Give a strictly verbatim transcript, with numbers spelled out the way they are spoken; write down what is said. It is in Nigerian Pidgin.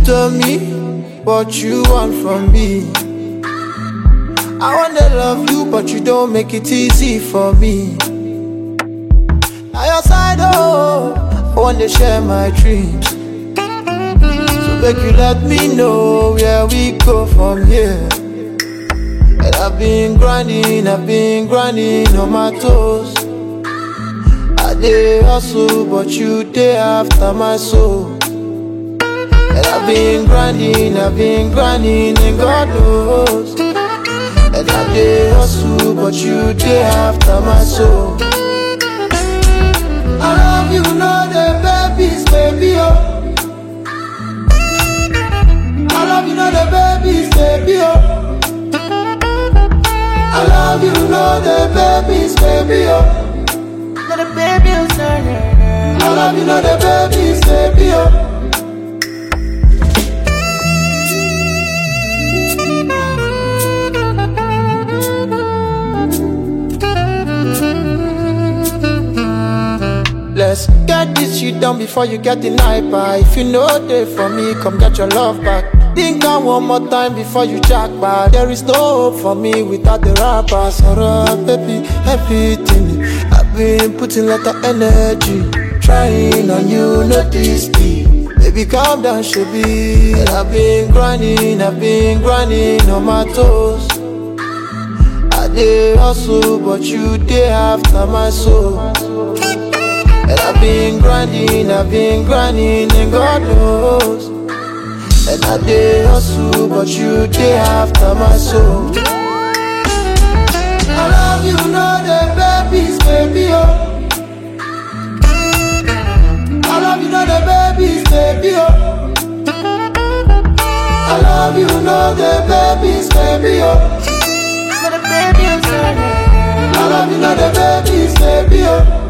tell me what you want from me. I wanna love you, but you don't make it easy for me. Now your side, oh, I wanna share my dreams. So make you let me know where we go from here. And I've been grinding, I've been grinding on my toes. I dey hustle, but you dey after my soul. And I've been grinding, I've been grinding, and God knows. And I dey hustle, but you dey after my soul. I love you, know the babies, baby, oh. I love you, know the babies, baby, oh. I love you, know the babies, baby, oh. Know the baby, oh, sorry. I love you, know the babies, baby, oh. Let's get this shit done before you get the night by. If you know they for me, come get your love back. Think on one more time before you jack back. There is no hope for me without the rappers. Alright, baby, everything I've been putting a lot of energy, trying on you, not this deep. Baby, calm down, shabby. And I've been grinding, I've been grinding on my toes. I dey hustle, but you dey after my soul. And I've been grinding, I've been grinding, and God knows. And I dey hustle, but you dey after my soul. I love you, know the babies, baby, oh. I love you, know the babies, baby, oh. I love you, know the babies, baby, oh. Know the baby, oh, sorry. I love you, know the babies, baby, oh.